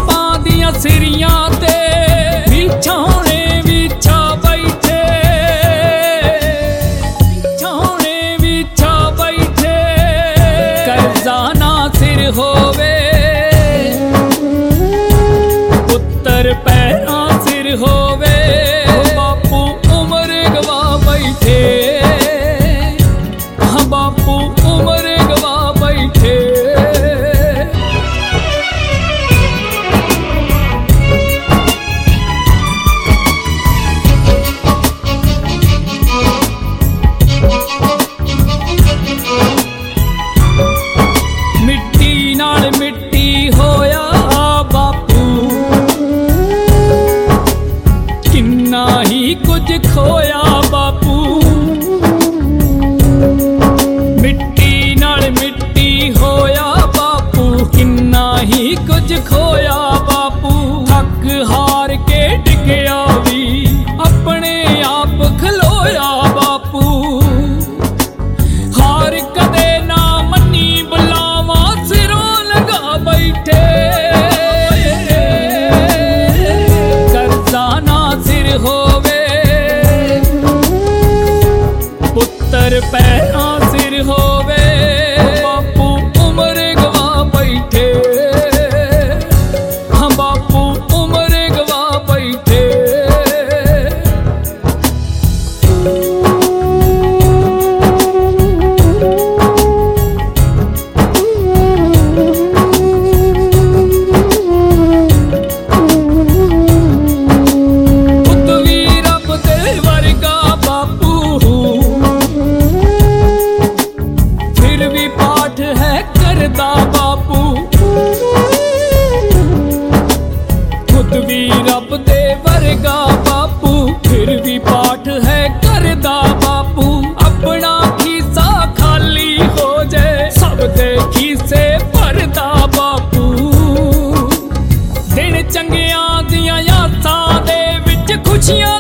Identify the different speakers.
Speaker 1: पापां दियां सिरियां ते विछौने विछा बैठे, विछौने विछा बैठे। कर्जा ना सिर होवे पुत्तर पैरां सिर होवे, बापू उम्र गवा बैठे, हाँ बापू उम्र गवा बैठे। मिट्टी नाल मिट्टी होया बापू, किन्ना ही कुछ खोया बापू। मिट्टी नाल मिट्टी होया बापू, किन्ना ही कुछ खोया बापू। थक हार के डिगया भी अपने आप खलोया बापू, हार कदे ना मन्नी बुलावा सिरों लगा बैठे। कर्जा ना सिर होवे पुत्तर पैरां सिर होवे, बापू उम्र गवा बैठे, हाँ बापू उम्र गवा बैठे। पुत भी रब दे वर्गा बापू, फिर भी पाठ है करदा बापू। खुद भी रब दे वर्गा बापू, फिर भी पाठ है करदा बापू। अपना खीसा खाली हो जाए सब दे खीसे भरदा बापू। दिन चंगियां दियां यादां दे विच खुशियां